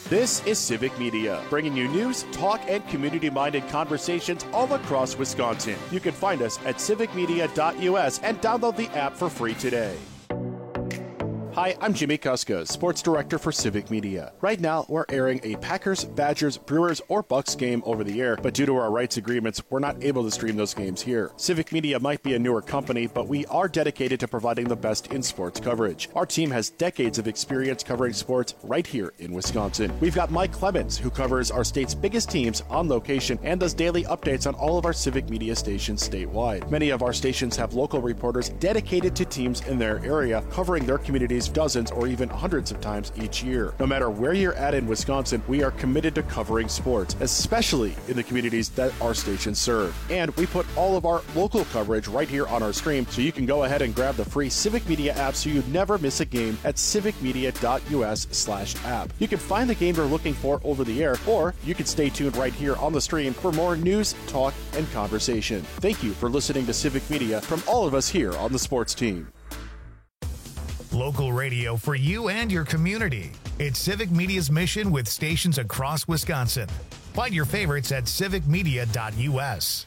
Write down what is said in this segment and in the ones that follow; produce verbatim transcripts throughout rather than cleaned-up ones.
This is Civic Media, bringing you news, talk, and community-minded conversations all across Wisconsin. You can find us at civic media dot U S and download the app for free today. Hi, I'm Jimmy Kuska, Sports Director for Civic Media. Right now, we're airing a Packers, Badgers, Brewers, or Bucks game over the air, but due to our rights agreements, we're not able to stream those games here. Civic Media might be a newer company, but we are dedicated to providing the best in sports coverage. Our team has decades of experience covering sports right here in Wisconsin. We've got Mike Clemens, who covers our state's biggest teams on location and does daily updates on all of our Civic Media stations statewide. Many of our stations have local reporters dedicated to teams in their area, covering their communities dozens or even hundreds of times each year. No matter where you're at in Wisconsin, we are committed to covering sports, especially in the communities that our stations serve. And we put all of our local coverage right here on our stream, so you can go ahead and grab the free Civic Media app so you never miss a game at civic media dot U S slash app. You can find the game you're looking for over the air, or you can stay tuned right here on the stream for more news, talk, and conversation. Thank you for listening to Civic Media from all of us here on the sports team. Local radio for you and your community. It's Civic Media's mission with stations across Wisconsin. Find your favorites at civic media dot U S.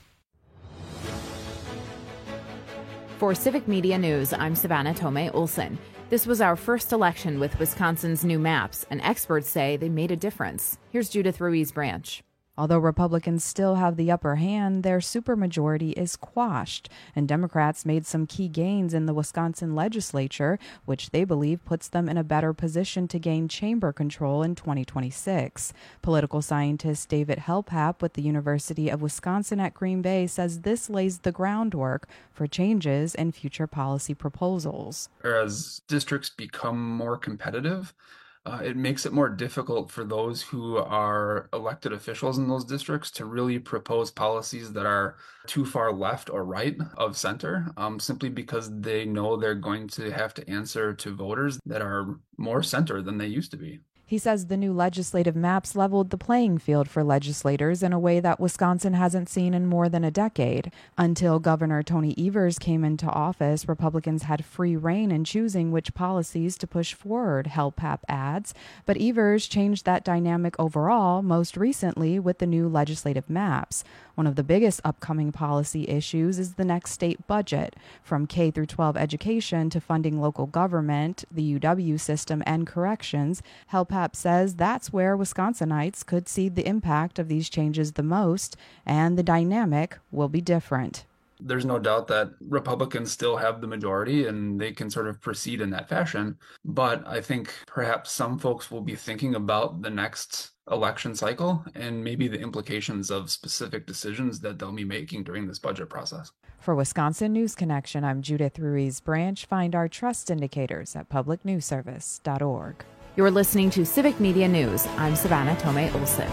For Civic Media News, I'm Savannah Tomei Olson. This was our first election with Wisconsin's new maps, and experts say they made a difference. Here's Judith Ruiz-Branch. Although Republicans still have the upper hand, their supermajority is quashed, and Democrats made some key gains in the Wisconsin legislature, which they believe puts them in a better position to gain chamber control in twenty twenty-six. Political scientist David Helpap with the University of Wisconsin at Green Bay says this lays the groundwork for changes in future policy proposals. As districts become more competitive, Uh, it makes it more difficult for those who are elected officials in those districts to really propose policies that are too far left or right of center, um, simply because they know they're going to have to answer to voters that are more center than they used to be. He says the new legislative maps leveled the playing field for legislators in a way that Wisconsin hasn't seen in more than a decade. Until Governor Tony Evers came into office, Republicans had free rein in choosing which policies to push forward, Helpap adds. But Evers changed that dynamic overall, most recently with the new legislative maps. One of the biggest upcoming policy issues is the next state budget. From K through twelve education to funding local government, the U W system, and corrections, Helpap says that's where Wisconsinites could see the impact of these changes the most, and the dynamic will be different. There's no doubt that Republicans still have the majority and they can sort of proceed in that fashion. But I think perhaps some folks will be thinking about the next election cycle and maybe the implications of specific decisions that they'll be making during this budget process. For Wisconsin News Connection, I'm Judith Ruiz-Branch. Find our trust indicators at public news service dot org. You're listening to Civic Media News. I'm Savannah Tomei Olson.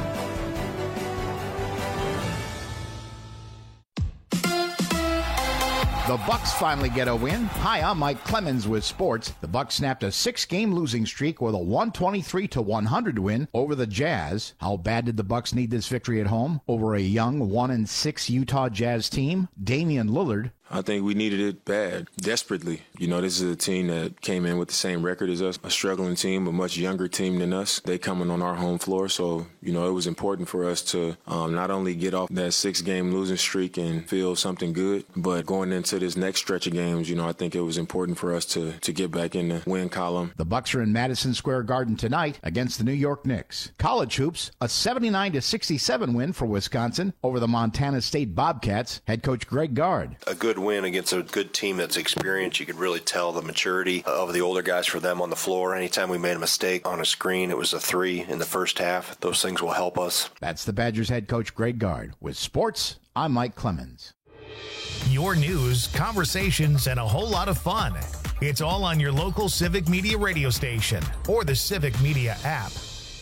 The Bucks finally get a win. Hi, I'm Mike Clemens with sports. The Bucks snapped a six-game losing streak with a one twenty-three to one hundred win over the Jazz. How bad did the Bucks need this victory at home over a young one and six Utah Jazz team? Damian Lillard. I think we needed it bad, desperately. You know, this is a team that came in with the same record as us, a struggling team, a much younger team than us. They coming on our home floor, so, you know, it was important for us to um, not only get off that six-game losing streak and feel something good, but going into this next stretch of games, you know, I think it was important for us to, to get back in the win column. The Bucks are in Madison Square Garden tonight against the New York Knicks. College hoops, a seventy-nine to sixty-seven win for Wisconsin over the Montana State Bobcats. Head coach Greg Gard. A good win against a good team that's experienced. You could really tell the maturity of the older guys for them on the floor. Anytime we made a mistake on a screen, it was a three in the first half. Those things will help us. That's the Badgers head coach Greg Gard. With sports, I'm Mike Clemens. Your news, conversations, and a whole lot of fun. It's all on your local Civic Media radio station or the Civic Media app.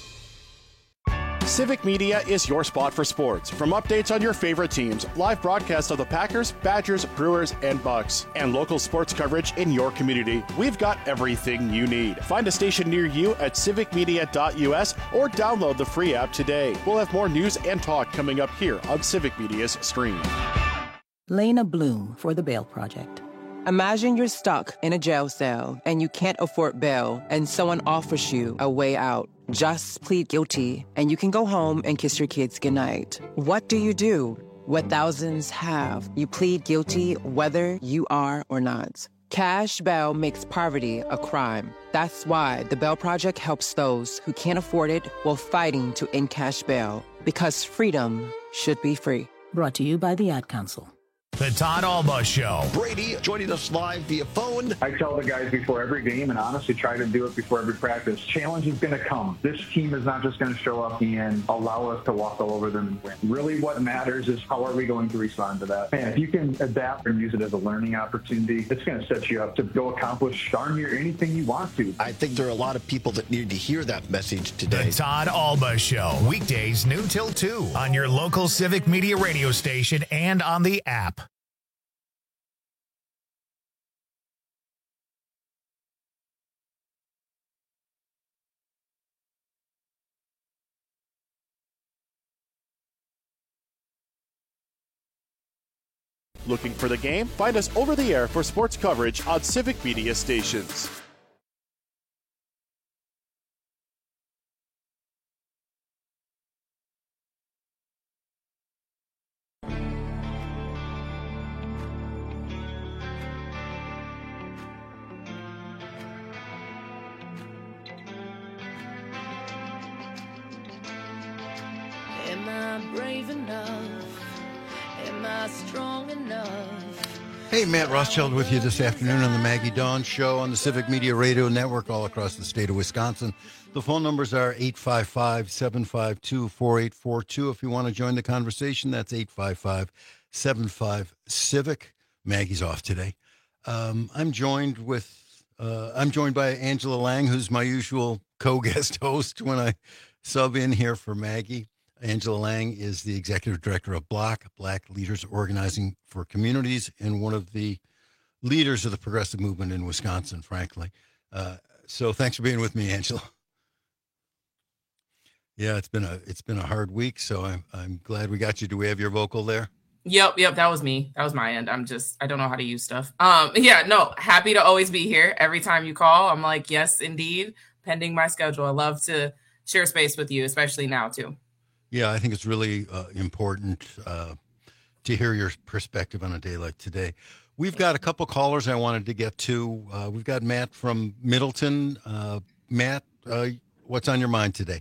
Civic Media is your spot for sports. From updates on your favorite teams, live broadcasts of the Packers, Badgers, Brewers, and Bucks, and local sports coverage in your community, we've got everything you need. Find a station near you at civic media dot U S or download the free app today. We'll have more news and talk coming up here on Civic Media's stream. Lena Bloom for the Bail Project. Imagine you're stuck in a jail cell and you can't afford bail and someone offers you a way out. Just plead guilty and you can go home and kiss your kids goodnight. What do you do? What thousands have. You plead guilty whether you are or not. Cash bail makes poverty a crime. That's why the Bail Project helps those who can't afford it while fighting to end cash bail. Because freedom should be free. Brought to you by the Ad Council. The Todd Alba Show. Brady joining us live via phone. I tell the guys before every game, and honestly try to do it before every practice, challenge is going to come. This team is not just going to show up and allow us to walk all over them and win. Really what matters is how are we going to respond to that. And if you can adapt and use it as a learning opportunity, it's going to set you up to go accomplish darn near anything you want to. I think there are a lot of people that need to hear that message today. The Todd Alba Show. Weekdays noon till two on your local Civic Media radio station and on the app. Looking for the game? Find us over the air for sports coverage on Civic Media stations. Am I brave enough? Am I strong enough? Hey, Matt Rothschild with you this afternoon on the Maggie Dawn Show on the Civic Media Radio Network all across the state of Wisconsin. The phone numbers are eight five five, seven five two, four eight four two. If you want to join the conversation, that's eight five five, seven five, CIVIC. Maggie's off today. Um, I'm joined with uh, I'm joined by Angela Lang, who's my usual co-guest host when I sub in here for Maggie. Angela Lang is the executive director of Block, Black Leaders Organizing for Communities, and one of the leaders of the progressive movement in Wisconsin, frankly. Uh, so thanks for being with me, Angela. Yeah, it's been a it's been a hard week, so I'm I'm glad we got you. Do we have your vocal there? Yep, yep, that was me. That was my end. I'm just I don't know how to use stuff. Um, yeah, no, happy to always be here. Every time you call, I'm like, yes, indeed, pending my schedule. I love to share space with you, especially now too. Yeah, I think it's really uh, important uh, to hear your perspective on a day like today. We've got a couple callers I wanted to get to. Uh, we've got Matt from Middleton. Uh, Matt, uh, what's on your mind today?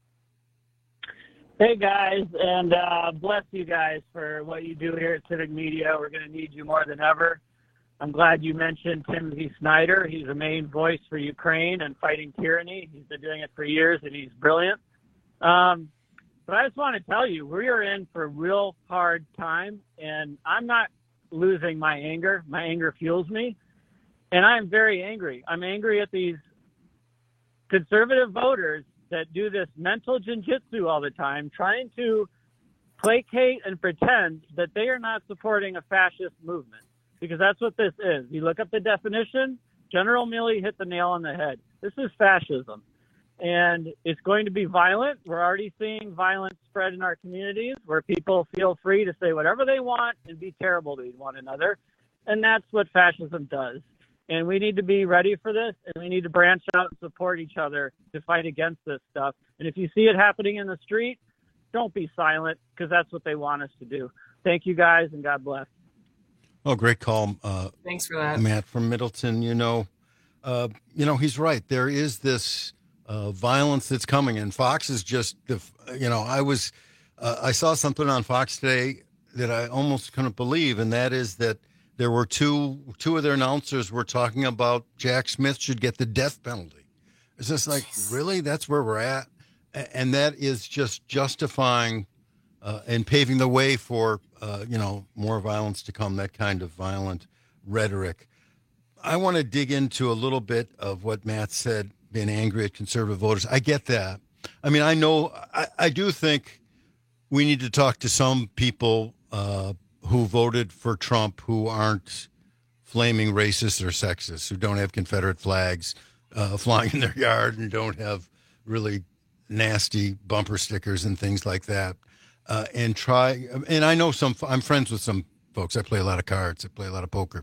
Hey, guys, and uh, bless you guys for what you do here at Civic Media. We're going to need you more than ever. I'm glad you mentioned Timothy Snyder. He's a main voice for Ukraine and fighting tyranny. He's been doing it for years, and he's brilliant. Um, But I just want to tell you, we are in for a real hard time, and I'm not losing my anger. My anger fuels me, and I'm very angry. I'm angry at these conservative voters that do this mental jinjitsu all the time, trying to placate and pretend that they are not supporting a fascist movement, because that's what this is. You look up the definition, General Milley hit the nail on the head. This is fascism. And it's going to be violent. We're already seeing violence spread in our communities where people feel free to say whatever they want and be terrible to one another. And that's what fascism does. And we need to be ready for this, and we need to branch out and support each other to fight against this stuff. And if you see it happening in the street, don't be silent, because that's what they want us to do. Thank you, guys, and God bless. Oh, great call. Uh, Thanks for that. Matt from Middleton. You know, uh, you know, he's right. There is this Uh, violence that's coming, and Fox is just the, you know, I was, uh, I saw something on Fox today that I almost couldn't believe, and that is that there were two, two of their announcers were talking about Jack Smith should get the death penalty. It's just like, Jeez. Really? That's where we're at? And that is just justifying uh, and paving the way for, uh, you know, more violence to come, that kind of violent rhetoric. I want to dig into a little bit of what Matt said, being angry at conservative voters. I get that. I mean, I know, I, I do think we need to talk to some people uh, who voted for Trump who aren't flaming racists or sexist, who don't have Confederate flags uh, flying in their yard and don't have really nasty bumper stickers and things like that. Uh, and try, and I know some, I'm friends with some folks. I play a lot of cards. I play a lot of poker.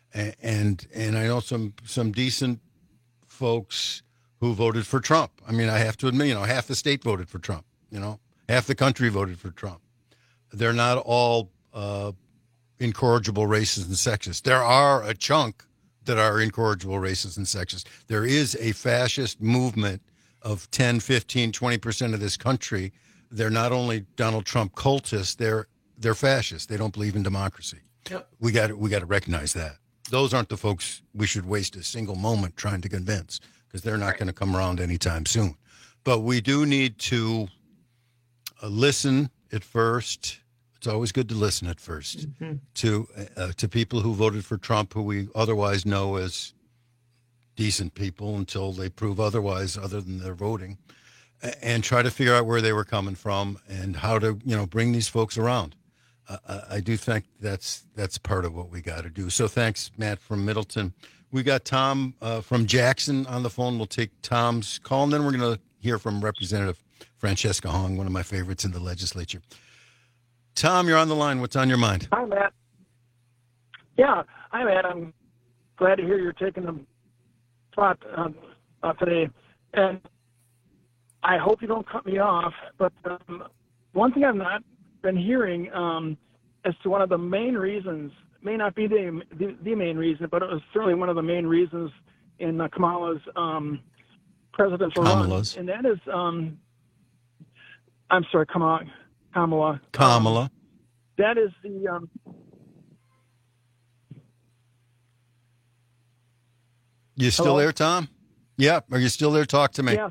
and and, and I know some some decent folks who voted for Trump. I mean, I have to admit, you know, half the state voted for Trump. You know, half the country voted for Trump. They're not all uh, incorrigible racist and sexist. There are a chunk that are incorrigible racist and sexist. There is a fascist movement of ten, fifteen, twenty percent of this country. They're not only Donald Trump cultists, they're they're fascists. They don't believe in democracy. Yep. We got we got to recognize that. Those aren't the folks we should waste a single moment trying to convince, because they're not right. going to come around anytime soon. But we do need to uh, listen at first. It's always good to listen at first mm-hmm. to uh, to people who voted for Trump, who we otherwise know as decent people until they prove otherwise, other than their voting, and try to figure out where they were coming from and how to, you know, bring these folks around. Uh, I do think that's that's part of what we got to do. So thanks, Matt from Middleton. We got Tom uh, from Jackson on the phone. We'll take Tom's call, and then we're going to hear from Representative Francesca Hong, one of my favorites in the legislature. Tom, you're on the line. What's on your mind? Hi, Matt. Yeah, hi, Matt. I'm glad to hear you're taking the spot um, uh, today. And I hope you don't cut me off, but um, one thing I've not been hearing um, as to one of the main reasons, may not be the, the, the main reason, but it was certainly one of the main reasons in uh, Kamala's um, presidential Kamala's. run, and that is, um, I'm sorry, Kamala. Kamala. Kamala. Um, that is the. Um, you still hello? there, Tom? Yeah. Are you still there? Talk to me. Yes.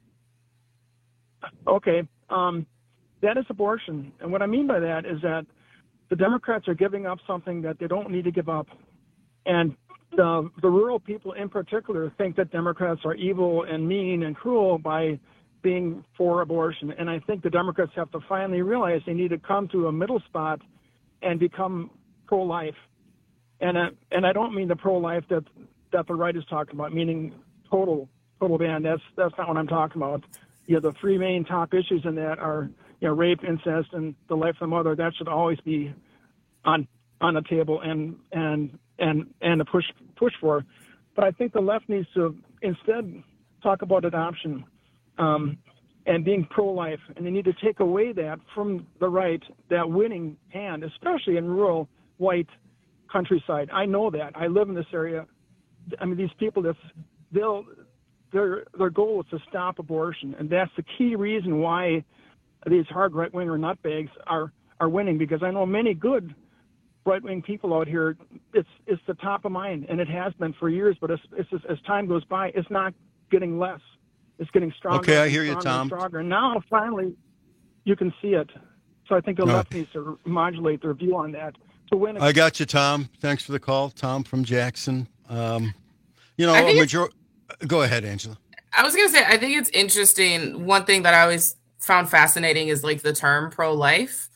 Okay. Um, that is abortion. And what I mean by that is that the Democrats are giving up something that they don't need to give up. And the, the rural people in particular think that Democrats are evil and mean and cruel by being for abortion. And I think the Democrats have to finally realize they need to come to a middle spot and become pro-life. And uh, and I don't mean the pro-life that that the right is talking about, meaning total total ban. That's that's not what I'm talking about. You know, the three main top issues in that are, you know, rape, incest, and the life of the mother. That should always be on on the table and and and and to push push for. But I think the left needs to instead talk about adoption. Um, and being pro-life, and they need to take away that from the right, that winning hand, especially in rural white countryside. I know that. I live in this area. I mean, these people, that's, they'll, their their goal is to stop abortion, and that's the key reason why these hard right-winger nutbags are are winning. Because I know many good right-wing people out here. It's it's the top of mind, and it has been for years. But it's, it's just, as time goes by, it's not getting less. It's getting stronger. Okay, I hear you, stronger Tom. And stronger. And now, finally, you can see it. So I think the All left right. needs to modulate their view on that to win. I got you, Tom. Thanks for the call, Tom from Jackson. Um, you know, I a think major- go ahead, Angela. I was going to say, I think it's interesting. One thing that I always found fascinating is like the term pro-life,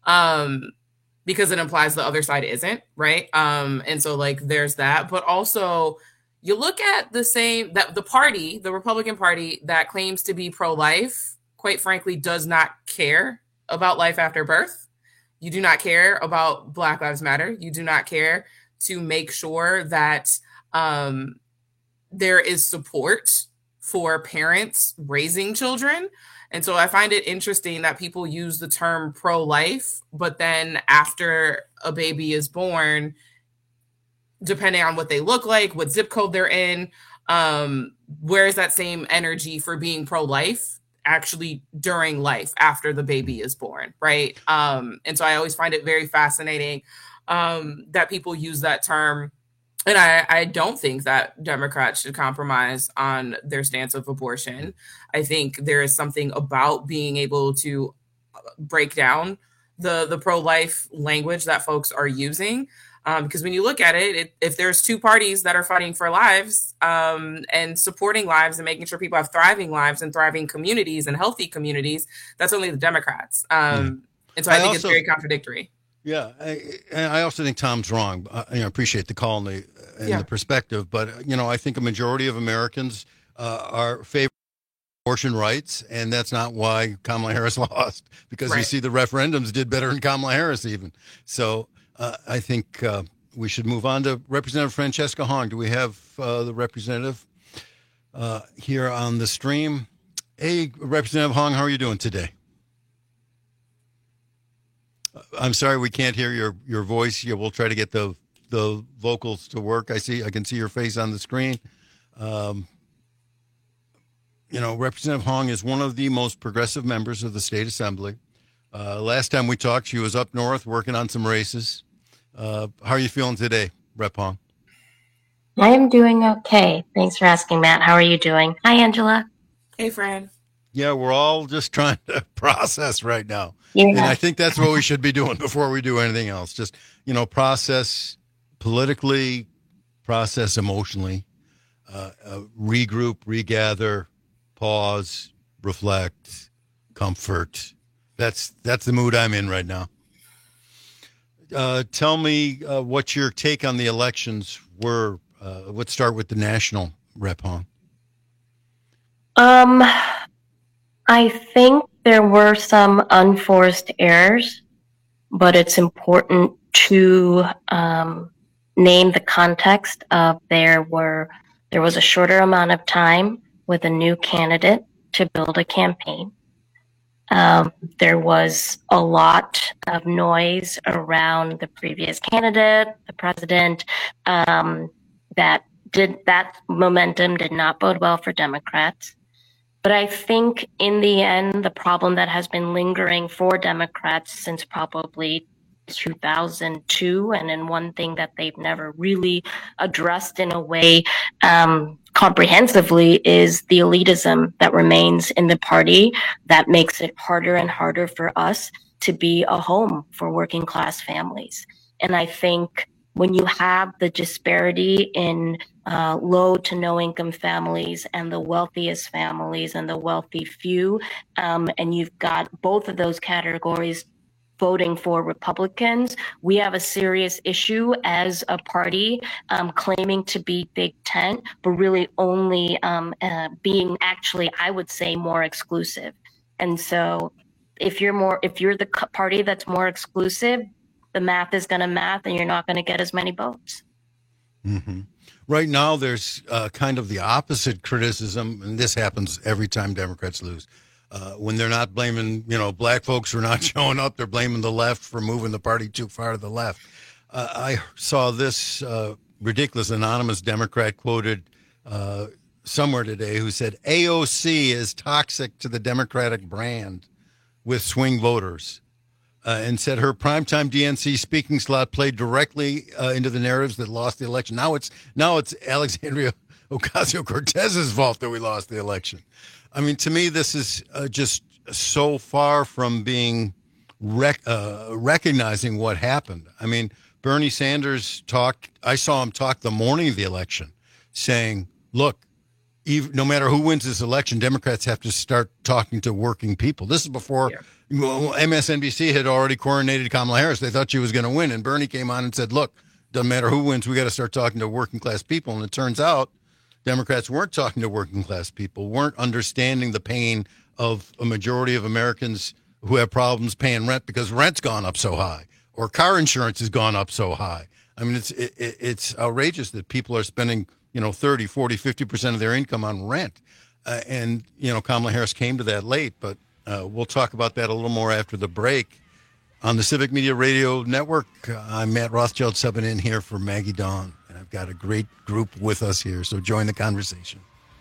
um, because it implies the other side isn't, right? Um, and so like there's that, but also you look at the same, that the party, the Republican Party that claims to be pro-life, quite frankly, does not care about life after birth. You do not care about Black Lives Matter. You do not care to make sure that um, there is support for parents raising children. And so I find it interesting that people use the term pro-life, but then after a baby is born, depending on what they look like, what zip code they're in, um, where is that same energy for being pro-life actually during life after the baby is born, right? Um, and so I always find it very fascinating um, that people use that term. And I, I don't think that Democrats should compromise on their stance of abortion. I think there is something about being able to break down the, the pro-life language that folks are using. Um, because when you look at it, it, if there's two parties that are fighting for lives um, and supporting lives and making sure people have thriving lives and thriving communities and healthy communities, that's only the Democrats. Um, mm. And so I, I think also, it's very contradictory. Yeah. I, and I also think Tom's wrong. I you know, appreciate the call and the, and yeah. the perspective. But, you know, I think a majority of Americans uh, are favor abortion rights. And that's not why Kamala Harris lost, because right. you see the referendums did better than Kamala Harris even. So Uh, I think uh, we should move on to Representative Francesca Hong. Do we have uh, the representative uh, here on the stream? Hey, Representative Hong, how are you doing today? I'm sorry we can't hear your, your voice. Yeah, we'll try to get the the vocals to work. I see. I can see your face on the screen. Um, you know, Representative Hong is one of the most progressive members of the state assembly. Uh, last time we talked, she was up north working on some races. Uh, how are you feeling today, Rep Hong? I am doing okay. Thanks for asking, Matt. How are you doing? Hi, Angela. Hey, Fran. Yeah, we're all just trying to process right now. Yeah. And I think that's what we should be doing before we do anything else. Just, you know, process politically, process emotionally, uh, uh, regroup, regather, pause, reflect, comfort. That's that's the mood I'm in right now. Uh, tell me uh, what your take on the elections were. Uh, let's start with the national, Rep Hong. Um, I think there were some unforced errors, but it's important to um, name the context of there were there was a shorter amount of time with a new candidate to build a campaign. Um, there was a lot of noise around the previous candidate, the president, um, that did that momentum did not bode well for Democrats. But I think in the end, the problem that has been lingering for Democrats since probably two thousand two, and in one thing that they've never really addressed in a way um, comprehensively, is the elitism that remains in the party that makes it harder and harder for us to be a home for working class families. And I think when you have the disparity in uh, low to no income families and the wealthiest families and the wealthy few, um, and you've got both of those categories voting for Republicans, we have a serious issue as a party um, claiming to be big tent, but really only um, uh, being actually, I would say, more exclusive. And so if you're more, if you're the party that's more exclusive, the math is going to math and you're not going to get as many votes. Mm-hmm. Right now, there's uh, kind of the opposite criticism, and this happens every time Democrats lose. Uh, when they're not blaming, you know, black folks for not showing up, they're blaming the left for moving the party too far to the left. Uh, I saw this uh, ridiculous anonymous Democrat quoted uh, somewhere today who said A O C is toxic to the Democratic brand with swing voters. Uh, and said her primetime D N C speaking slot played directly uh, into the narratives that lost the election. Now it's now it's Alexandria Ocasio-Cortez's fault that we lost the election. I mean, to me, this is uh, just so far from being rec- uh, recognizing what happened. I mean, Bernie Sanders talked. I saw him talk the morning of the election, saying, "Look, even, no matter who wins this election, Democrats have to start talking to working people." This is before. Yeah. Well, M S N B C had already coronated Kamala Harris. They thought she was going to win. And Bernie came on and said, look, doesn't matter who wins, we got to start talking to working class people. And it turns out Democrats weren't talking to working class people, weren't understanding the pain of a majority of Americans who have problems paying rent because rent's gone up so high or car insurance has gone up so high. I mean, it's it, it's outrageous that people are spending, you know, thirty, forty, fifty percent of their income on rent. Uh, and, you know, Kamala Harris came to that late, but Uh, we'll talk about that a little more after the break. On the Civic Media Radio Network, uh, I'm Matt Rothschild subbing in here for Maggie Dawn, and I've got a great group with us here, so join the conversation.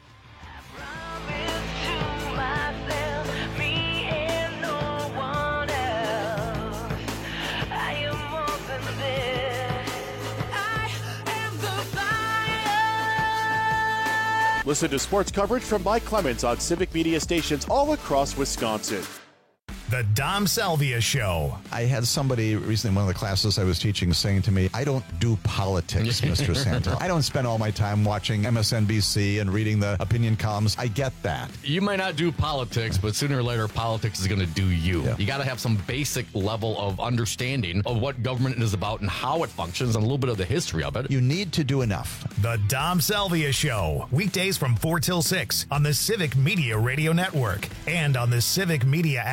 Listen to sports coverage from Mike Clemens on Civic Media stations all across Wisconsin. The Dom Salvia Show. I had somebody recently in one of the classes I was teaching saying to me, I don't do politics, Mister Santel. I don't spend all my time watching M S N B C and reading the opinion columns. I get that. You might not do politics, but sooner or later, politics is going to do you. Yeah. You got to have some basic level of understanding of what government is about and how it functions and a little bit of the history of it. You need to do enough. The Dom Salvia Show. Weekdays from four till six on the Civic Media Radio Network and on the Civic Media app.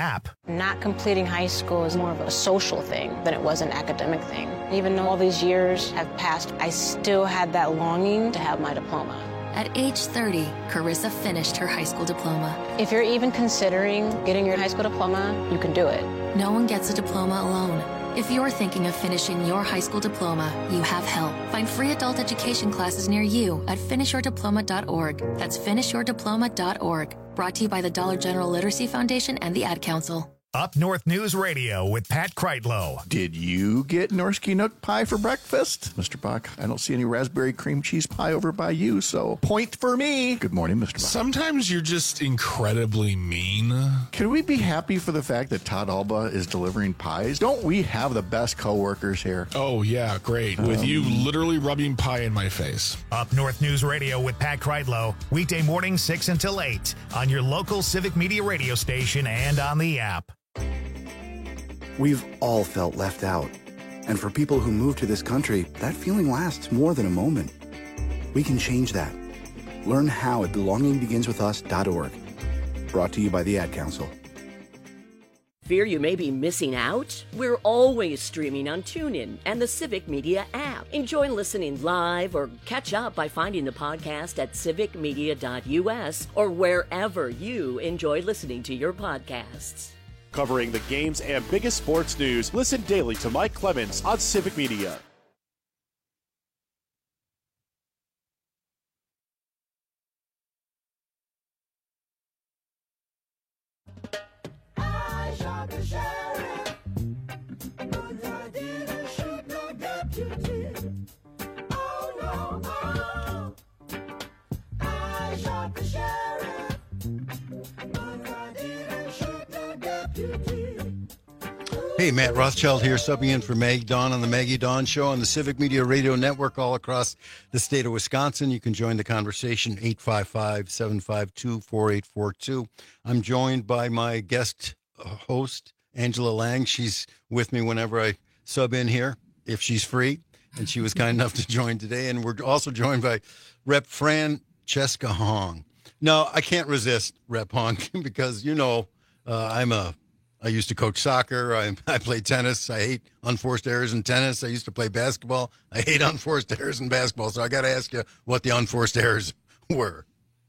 Not completing high school is more of a social thing than it was an academic thing. Even though all these years have passed, I still had that longing to have my diploma. At age thirty, Carissa finished her high school diploma. If you're even considering getting your high school diploma, you can do it. No one gets a diploma alone. If you're thinking of finishing your high school diploma, you have help. Find free adult education classes near you at finish your diploma dot org. That's finish your diploma dot org. Brought to you by the Dollar General Literacy Foundation and the Ad Council. Up North News Radio with Pat Kreitlow. Did you get Norsky Nook pie for breakfast? Mister Buck, I don't see any raspberry cream cheese pie over by you, so point for me. Good morning, Mister Buck. Sometimes you're just incredibly mean. Can we be happy for the fact that Todd Alba is delivering pies? Don't we have the best coworkers here? Oh, yeah, great. With um, you literally rubbing pie in my face. Up North News Radio with Pat Kreitlow. Weekday morning, six until eight on your local Civic Media radio station and on the app. We've all felt left out. And for people who move to this country, that feeling lasts more than a moment. We can change that. Learn how at belonging begins with us dot org. Brought to you by the Ad Council. Fear you may be missing out? We're always streaming on TuneIn and the Civic Media app. Enjoy listening live or catch up by finding the podcast at civic media dot u s or wherever you enjoy listening to your podcasts. Covering the games and biggest sports news, listen daily to Mike Clemens on Civic Media. I shot the sheriff, but I didn't shoot no deputy. Oh no, oh. I shot the sheriff, but I didn't shoot no deputy. Hey, Matt Rothschild here, subbing in for Maggie Dawn on the Maggie Dawn Show on the Civic Media Radio Network all across the state of Wisconsin. You can join the conversation, eight five five, seven five two, four eight four two. I'm joined by my guest host, Angela Lang. She's with me whenever I sub in here, if she's free, and she was kind enough to join today. And we're also joined by Rep Francesca Hong. No, I can't resist Rep Hong because, you know, uh, I'm a I used to coach soccer. I, I play tennis. I hate unforced errors in tennis. I used to play basketball. I hate unforced errors in basketball. So I got to ask you what the unforced errors were.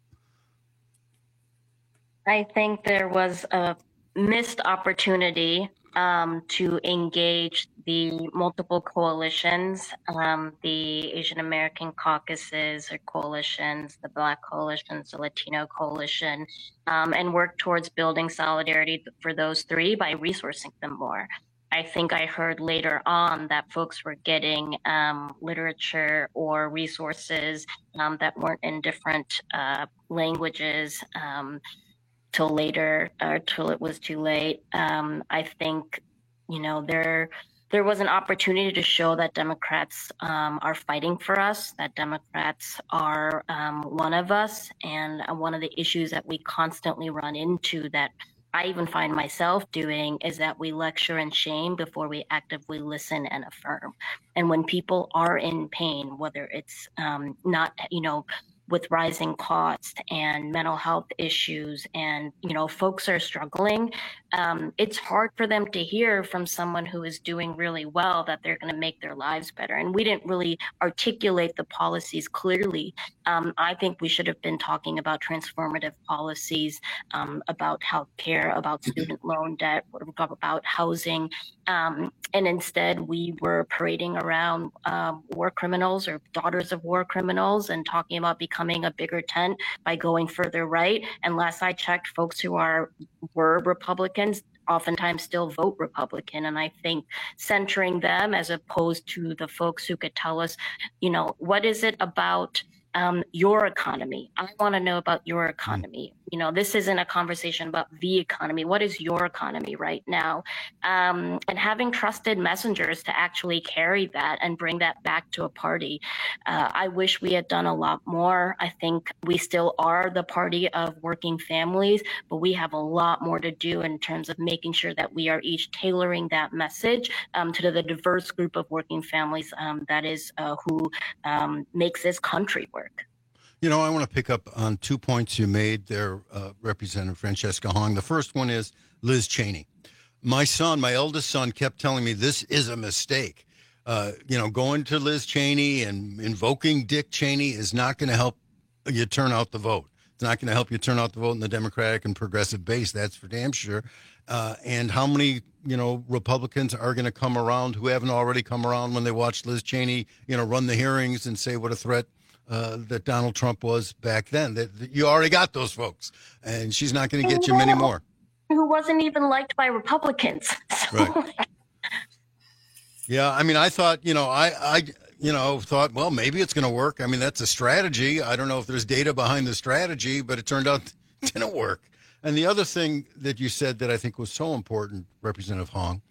I think there was a missed opportunity um, to engage the multiple coalitions, um, the Asian American caucuses or coalitions, the Black coalitions, the Latino coalition, um, and work towards building solidarity for those three by resourcing them more. I think I heard later on that folks were getting um, literature or resources um, that weren't in different uh, languages um, till later, or till it was too late. Um, I think, you know, there there was an opportunity to show that Democrats um, are fighting for us, that Democrats are um, one of us, and uh, one of the issues that we constantly run into that I even find myself doing is that we lecture and shame before we actively listen and affirm. And when people are in pain, whether it's um, not, you know, with rising costs and mental health issues and, you know, folks are struggling, um, it's hard for them to hear from someone who is doing really well that they're going to make their lives better. And we didn't really articulate the policies clearly. Um, I think we should have been talking about transformative policies, um, about healthcare, about student loan debt, about housing. Um, and instead, we were parading around uh, war criminals or daughters of war criminals and talking about becoming a bigger tent by going further right. And last I checked, folks who are were Republicans oftentimes still vote Republican. And I think centering them as opposed to the folks who could tell us, you know, what is it about um, your economy? I want to know about your economy. You know, this isn't a conversation about the economy. What is your economy right now? Um, and having trusted messengers to actually carry that and bring that back to a party. Uh, I wish we had done a lot more. I think we still are the party of working families, but we have a lot more to do in terms of making sure that we are each tailoring that message um, to the diverse group of working families um, that is uh, who um, makes this country work. You know, I want to pick up on two points you made there, uh, Representative Francesca Hong. The first one is Liz Cheney. my son, my eldest son, kept telling me this is a mistake. Uh, you know, going to Liz Cheney and invoking Dick Cheney is not going to help you turn out the vote. It's not going to help you turn out the vote in the Democratic and progressive base. That's for damn sure. Uh, and how many, you know, Republicans are going to come around who haven't already come around when they watched Liz Cheney, you know, run the hearings and say what a threat uh, that Donald Trump was back then? That, that you already got those folks, and she's not going to get you many more. Who wasn't even liked by Republicans. So, right. Yeah, I mean, I thought, you know, I, I, you know, thought, well, maybe it's going to work. I mean, that's a strategy. I don't know if there's data behind the strategy, but it turned out it didn't work. And the other thing that you said that I think was so important, Representative Hong,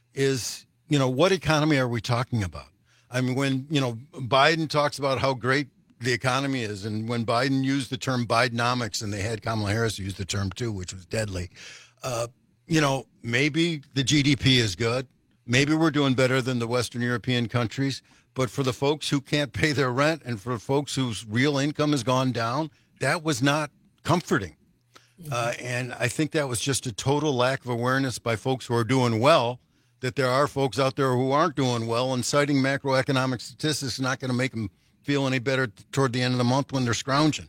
is, you know, what economy are we talking about? I mean, when, you know, Biden talks about how great the economy is, and when Biden used the term Bidenomics, and they had Kamala Harris use the term too, which was deadly, uh, you know, maybe the G D P is good. Maybe we're doing better than the Western European countries, but for the folks who can't pay their rent and for folks whose real income has gone down, that was not comforting. Uh, and I think that was just a total lack of awareness by folks who are doing well, that there are folks out there who aren't doing well, and citing macroeconomic statistics is not going to make them feel any better toward the end of the month when they're scrounging.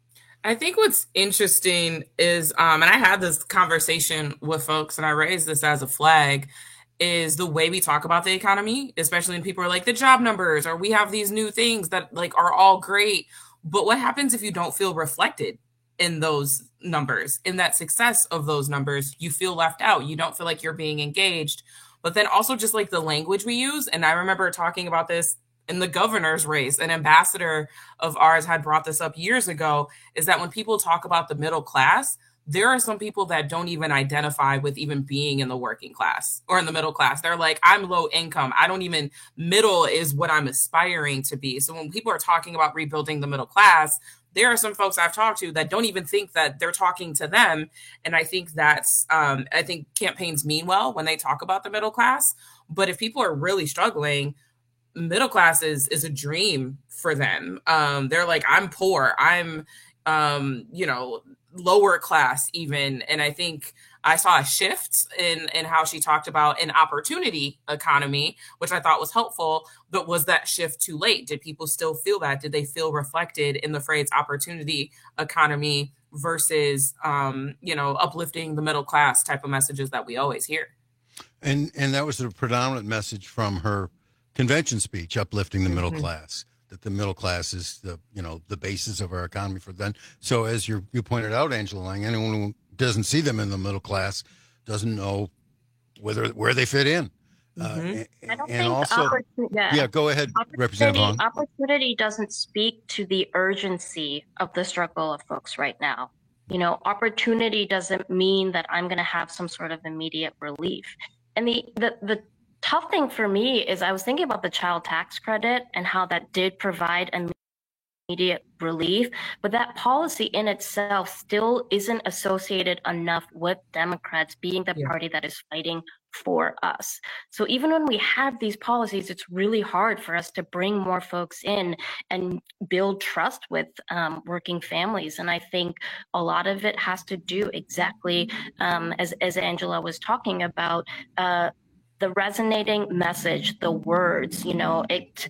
I think what's interesting is, um, and I had this conversation with folks, and I raised this as a flag, is the way we talk about the economy, especially when people are like the job numbers, or we have these new things that like are all great. But what happens if you don't feel reflected in those numbers, in that success of those numbers? You feel left out. You don't feel like you're being engaged. But then also just like the language we use. And I remember talking about this in the governor's race. An ambassador of ours had brought this up years ago, is that when people talk about the middle class, there are some people that don't even identify with even being in the working class or in the middle class. They're like, I'm low income. I don't even, middle is what I'm aspiring to be. So when people are talking about rebuilding the middle class, there are some folks I've talked to that don't even think that they're talking to them. And I think that's, um, I think campaigns mean well when they talk about the middle class. But if people are really struggling, middle class is, is a dream for them. Um, they're like, I'm poor. I'm, um, you know, lower class even. And I think I saw a shift in, in how she talked about an opportunity economy, which I thought was helpful. But was that shift too late? Did people still feel that? Did they feel reflected in the phrase opportunity economy versus, um, you know, uplifting the middle class type of messages that we always hear? And and that was a predominant message from her convention speech, uplifting the middle mm-hmm. class. That the middle class is the, you know, the basis of our economy for then. So as you you pointed out, Angela Lang, anyone who doesn't see them in the middle class doesn't know whether where they fit in. Mm-hmm. Uh, I don't and think also, opportunity, yeah. yeah, go ahead, Representative Hong. Opportunity doesn't speak to the urgency of the struggle of folks right now. You know, opportunity doesn't mean that I'm going to have some sort of immediate relief. And the the the tough thing for me is I was thinking about the child tax credit and how that did provide immediate relief, but that policy in itself still isn't associated enough with Democrats being the yeah. party that is fighting for us. So even when we have these policies, it's really hard for us to bring more folks in and build trust with um, working families. And I think a lot of it has to do exactly um, as, as Angela was talking about, uh, the resonating message, the words, you know, it,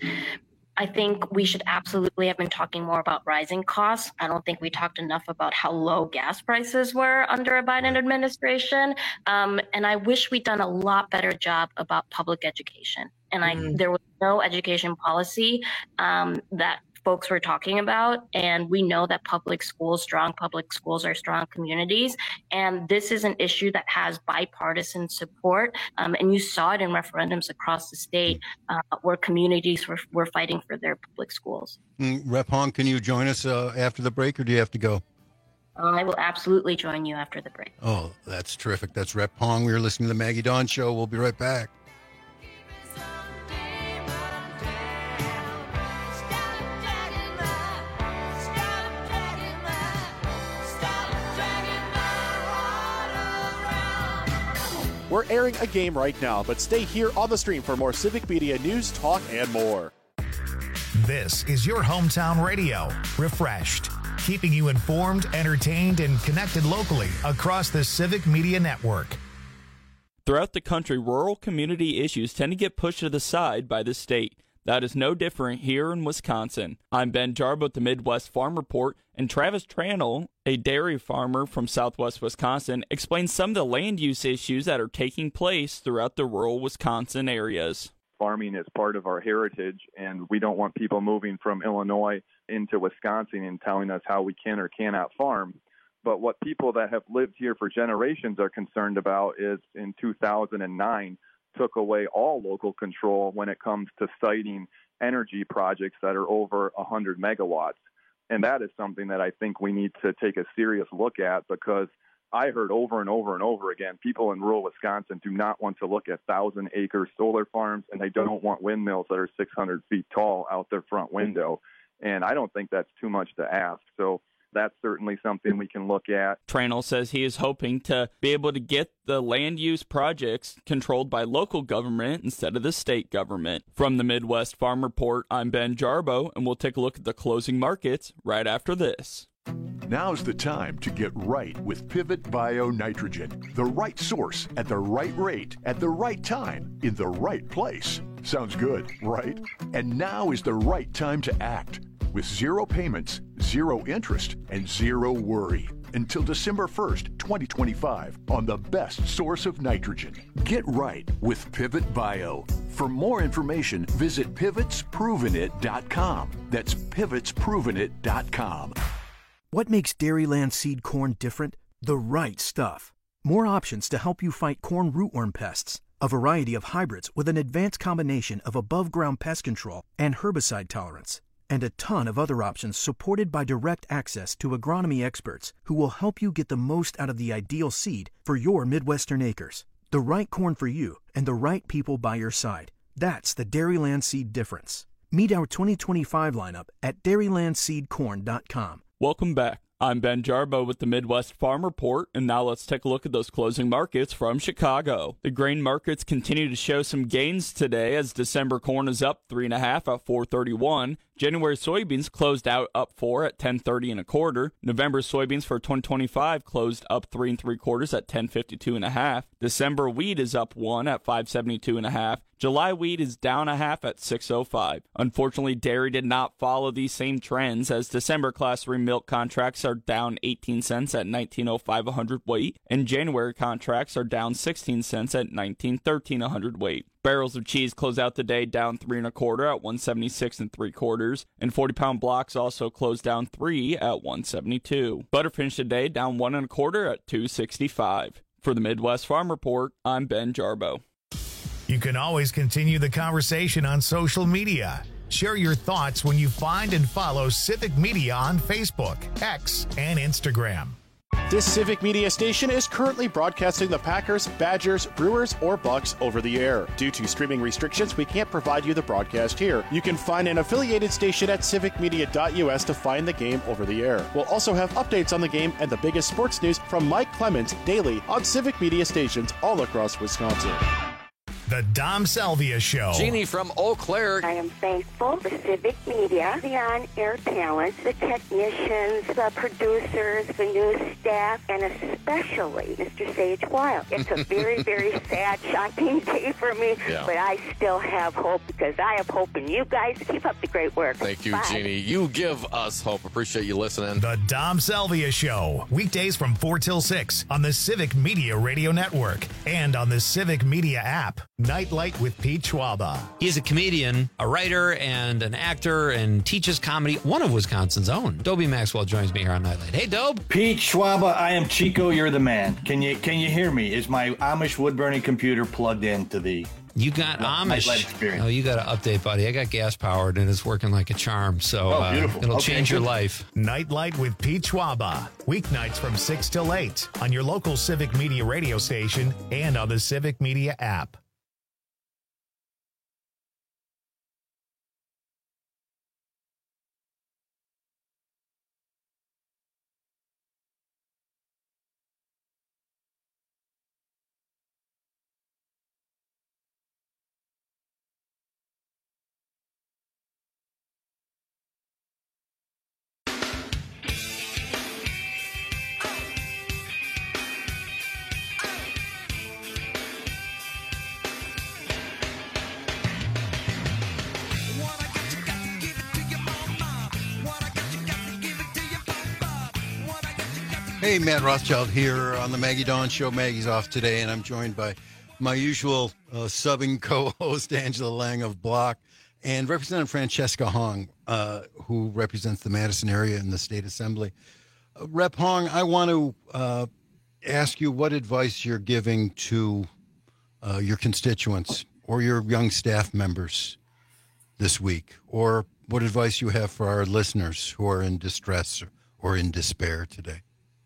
I think we should absolutely have been talking more about rising costs. I don't think we talked enough about how low gas prices were under a Biden administration. Um, and I wish we'd done a lot better job about public education. And I, mm. there was no education policy um, that folks were talking about. And we know that public schools, strong public schools are strong communities. And this is an issue that has bipartisan support. Um, and you saw it in referendums across the state uh, where communities were, were fighting for their public schools. Mm, Rep Hong, can you join us uh, after the break, or do you have to go? Uh, I will absolutely join you after the break. Oh, that's terrific. That's Rep Hong. We are listening to the Maggie Dawn Show. We'll be right back. We're airing a game right now, but stay here on the stream for more Civic Media news, talk, and more. This is your hometown radio, Refreshed, keeping you informed, entertained, and connected locally across the Civic Media Network. Throughout the country, rural community issues tend to get pushed to the side by the state. That is no different here in Wisconsin. I'm Ben Jarbo with the Midwest Farm Report, and Travis Tranel, a dairy farmer from southwest Wisconsin, explains some of the land use issues that are taking place throughout the rural Wisconsin areas. Farming is part of our heritage, and we don't want people moving from Illinois into Wisconsin and telling us how we can or cannot farm. But what people that have lived here for generations are concerned about is in two thousand nine, took away all local control when it comes to siting energy projects that are over one hundred megawatts. And that is something that I think we need to take a serious look at, because I heard over and over and over again, people in rural Wisconsin do not want to look at thousand acre solar farms, and they don't want windmills that are six hundred feet tall out their front window. And I don't think that's too much to ask. So that's certainly something we can look at. Tranel says he is hoping to be able to get the land use projects controlled by local government instead of the state government. From the Midwest Farm Report, I'm Ben Jarbo, and we'll take a look at the closing markets right after this. Now's the time to get right with Pivot Bio Nitrogen. The right source at the right rate at the right time in the right place. Sounds good, right? And now is the right time to act. With zero payments, zero interest, and zero worry until December first, twenty twenty-five on the best source of nitrogen. Get right with Pivot Bio. For more information, visit pivots proven it dot com. That's pivots proven it dot com. What makes Dairyland seed corn different? The right stuff. More options to help you fight corn rootworm pests. A variety of hybrids with an advanced combination of above-ground pest control and herbicide tolerance. And a ton of other options supported by direct access to agronomy experts who will help you get the most out of the ideal seed for your Midwestern acres. The right corn for you and the right people by your side. That's the Dairyland Seed difference. Meet our twenty twenty-five lineup at dairyland seed corn dot com. Welcome back. I'm Ben Jarbo with the Midwest Farm Report, and now let's take a look at those closing markets from Chicago. The grain markets continue to show some gains today as December corn is up three and a half at four thirty-one. January soybeans closed out up four at ten thirty and a quarter. November soybeans for twenty twenty-five closed up three and three quarters at ten fifty-two and a half. December wheat is up one at five seventy-two and a half. July wheat is down a half at six oh five. Unfortunately, dairy did not follow these same trends as December class three milk contracts are down eighteen cents at nineteen oh five a hundredweight, and January contracts are down sixteen cents at nineteen thirteen a hundredweight. Barrels of cheese close out the day down three and a quarter at one seventy-six and three quarters, and forty pound blocks also closed down three at one seventy-two. Butter finished the day down one and a quarter at two sixty-five. For the Midwest Farm Report, I'm Ben Jarbo. You can always continue the conversation on social media. Share your thoughts when you find and follow Civic Media on Facebook, X, and Instagram. This Civic Media station is currently broadcasting the Packers, Badgers, Brewers, or Bucks over the air. Due to streaming restrictions, we can't provide you the broadcast here. You can find an affiliated station at civic media dot U S to find the game over the air. We'll also have updates on the game and the biggest sports news from Mike Clemens daily on Civic Media stations all across Wisconsin. The Dom Salvia Show. Jeannie from Eau Claire. I am thankful for Civic Media, the on-air talent, the technicians, the producers, the news staff, and especially Mister Sage Wild. It's a very, very sad, shocking day for me, Yeah. but I still have hope because I have hope in you guys. Keep up the great work. Thank you, Bye. Jeannie. You give us hope. Appreciate you listening. The Dom Salvia Show. Weekdays from four till six on the Civic Media Radio Network and on the Civic Media app. Nightlight with Pete Schwaba. He's a comedian, a writer, and an actor, and teaches comedy. One of Wisconsin's own. Dobie Maxwell joins me here on Nightlight. Hey, Dobe. Pete Schwaba, I am Chico. You're the man. Can you can you hear me? Is my Amish wood burning computer plugged into the? You got no, Amish. Nightlight experience. Oh, you got to update, buddy. I got gas powered, and it's working like a charm. So Oh, beautiful. uh, it'll Okay, change your good. life. Nightlight with Pete Schwaba. Weeknights from six till eight on your local Civic Media radio station and on the Civic Media app. Hey, Matt Rothschild here on the Maggie Dawn Show. Maggie's off today, and I'm joined by my usual uh, subbing co-host, Angela Lang of Block, and Representative Francesca Hong, uh, who represents the Madison area in the State Assembly. Uh, Rep Hong, I want to uh, ask you what advice you're giving to uh, your constituents or your young staff members this week, or what advice you have for our listeners who are in distress or, or in despair today.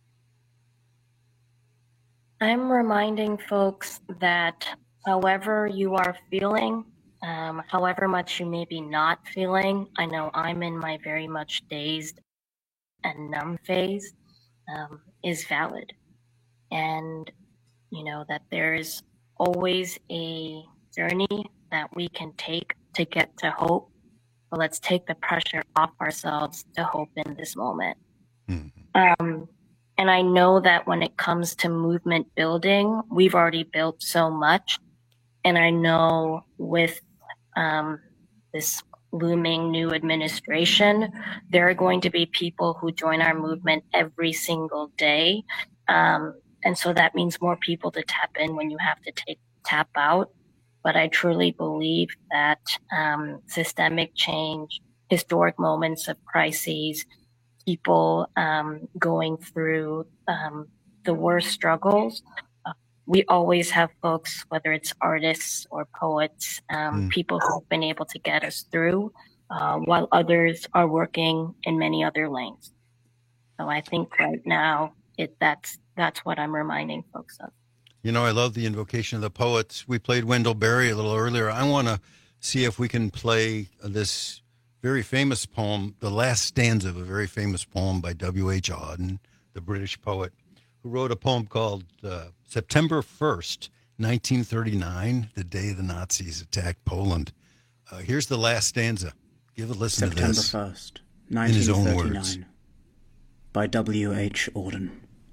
I'm reminding folks that however you are feeling, um, however much you may be not feeling, I know I'm in my very much dazed and numb phase, um, is valid. And, you know, that there is always a journey that we can take to get to hope. But let's take the pressure off ourselves to hope in this moment. Mm-hmm. Um, And I know that when it comes to movement building, we've already built so much. And I know with um, this looming new administration, there are going to be people who join our movement every single day. Um, and so that means more people to tap in when you have to take tap out. But I truly believe that um, systemic change, historic moments of crises, people um, going through um, the worst struggles. Uh, we always have folks, whether it's artists or poets, um, mm. people who've been able to get us through, uh, while others are working in many other lanes. So I think right now it that's that's what I'm reminding folks of. You know, I love the invocation of the poets. We played Wendell Berry a little earlier. I want to see if we can play this very famous poem, the last stanza of a very famous poem by W H Auden, the British poet, who wrote a poem called uh, September first, nineteen thirty-nine, the day the Nazis attacked Poland. Uh, here's the last stanza. Give a listen September to this. September first, in nineteen his own thirty-nine, words. by W H Auden.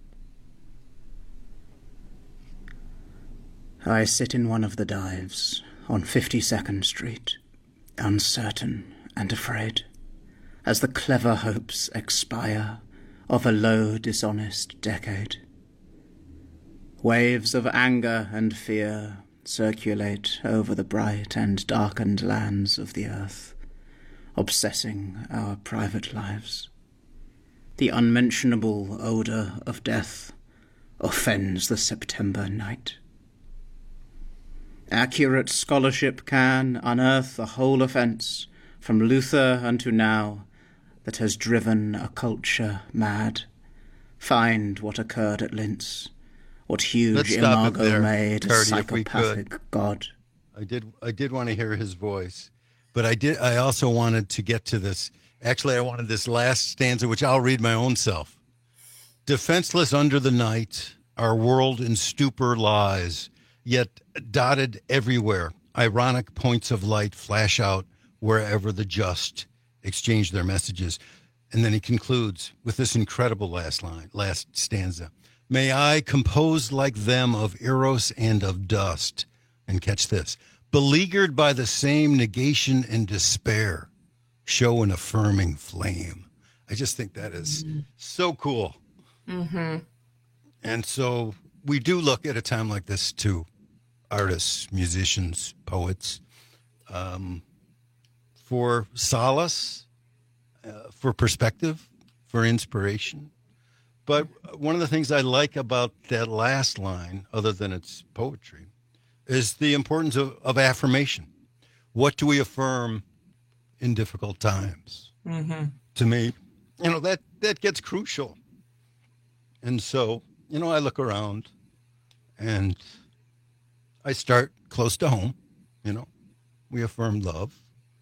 I sit in one of the dives on fifty-second Street, uncertain and afraid, as the clever hopes expire of a low, dishonest decade. Waves of anger and fear circulate over the bright and darkened lands of the earth, obsessing our private lives. The unmentionable odour of death offends the September night. Accurate scholarship can unearth the whole offence from Luther unto now, that has driven a culture mad. Find what occurred at Linz, what huge Let's stop it imago there, made a Cardi, if we psychopathic could. god. I did. I did want to hear his voice, but I did. I also wanted to get to this. Actually, I wanted this last stanza, which I'll read my own self. Defenseless under the night, our world in stupor lies, yet dotted everywhere, ironic points of light flash out wherever the just exchange their messages. And then he concludes with this incredible last line, last stanza. May I, compose like them of eros and of dust, and catch this, beleaguered by the same negation and despair, show an affirming flame. I just think that is mm-hmm. so cool. Mm-hmm. And so we do look at a time like this to artists, musicians, poets, um, for solace, uh, for perspective, for inspiration. But one of the things I like about that last line, other than its poetry, is the importance of, of affirmation. What do we affirm in difficult times? Mm-hmm. To me, you know, that, that gets crucial. And so, you know, I look around and I start close to home. You know, we affirm love,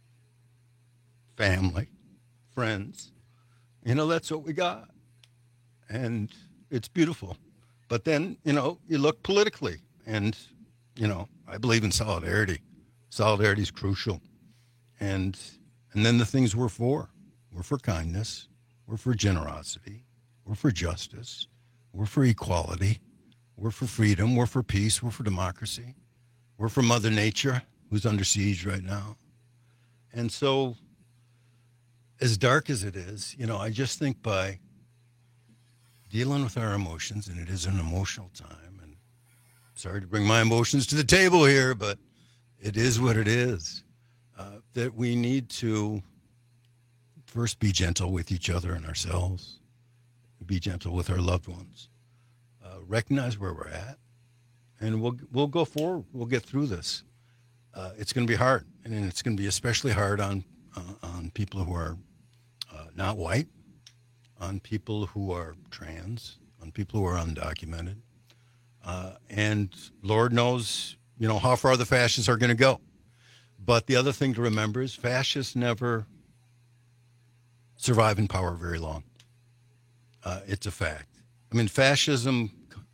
family, friends. You know, that's what we got. And it's beautiful. But then, you know, you look politically and, you know, I believe in solidarity. Solidarity is crucial. And and then the things we're for. We're for kindness. We're for generosity. We're for justice. We're for equality. We're for freedom. We're for peace. We're for democracy. We're for Mother Nature, who's under siege right now. And so, as dark as it is, you know, I just think by dealing with our emotions, and it is an emotional time. And sorry to bring my emotions to the table here, but it is what it is. Uh, that we need to first be gentle with each other and ourselves, be gentle with our loved ones, uh, recognize where we're at, and we'll we'll go forward. We'll get through this. Uh, it's going to be hard, and it's going to be especially hard on uh, on people who are uh, not white, on people who are trans, on people who are undocumented, uh, and Lord knows, you know, how far the fascists are going to go. But the other thing to remember is fascists never survive in power very long. Uh, it's a fact. I mean, fascism,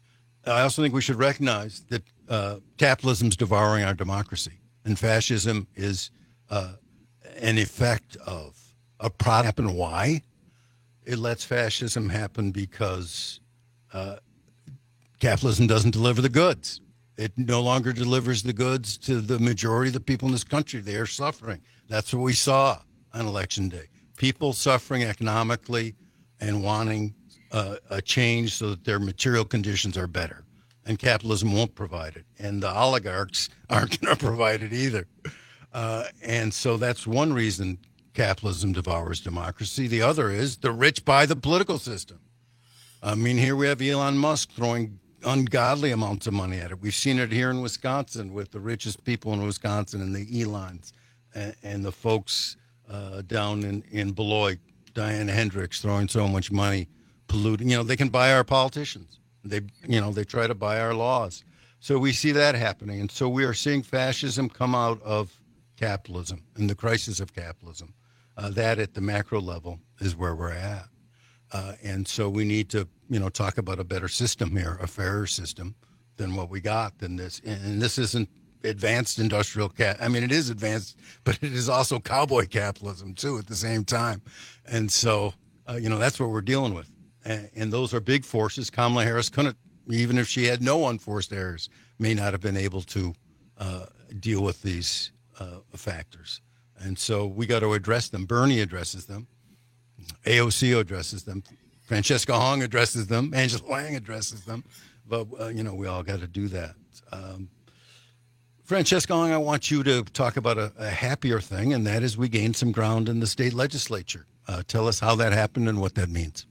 I also think we should recognize that uh, capitalism's devouring our democracy. And fascism is uh, an effect of a product. And why? It lets fascism happen because uh, capitalism doesn't deliver the goods. It no longer delivers the goods to the majority of the people in this country. They are suffering. That's what we saw on Election Day. People suffering economically and wanting uh, a change so that their material conditions are better. And capitalism won't provide it. And the oligarchs aren't going to provide it either. Uh, and so that's one reason capitalism devours democracy. The other is the rich buy the political system. I mean, here we have Elon Musk throwing ungodly amounts of money at it. We've seen it here in Wisconsin with the richest people in Wisconsin and the Elons and, and the folks uh, down in, in Beloit, Diane Hendricks throwing so much money, polluting. You know, they can buy our politicians. They, you know, they try to buy our laws. So we see that happening. And so we are seeing fascism come out of capitalism and the crisis of capitalism. Uh, that at the macro level is where we're at. Uh, and so we need to, you know, talk about a better system here, a fairer system than what we got than this. And this isn't advanced industrial cap. I mean, it is advanced, but it is also cowboy capitalism too at the same time. And so, uh, you know, that's what we're dealing with. And, and those are big forces. Kamala Harris couldn't, even if she had no unforced errors, may not have been able to uh, deal with these uh, factors. And so we got to address them. Bernie addresses them. A O C addresses them. Francesca Hong addresses them. Angela Wang addresses them. But, uh, you know, we all got to do that. Um, Francesca Hong, I want you to talk about a, a happier thing, and that is we gained some ground in the state legislature. Uh, tell us how that happened and what that means.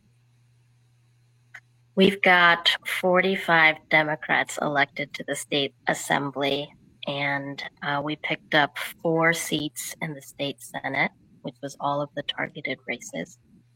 We've got forty-five Democrats elected to the state assembly, and uh, we picked up four seats in the state Senate, which was all of the targeted races.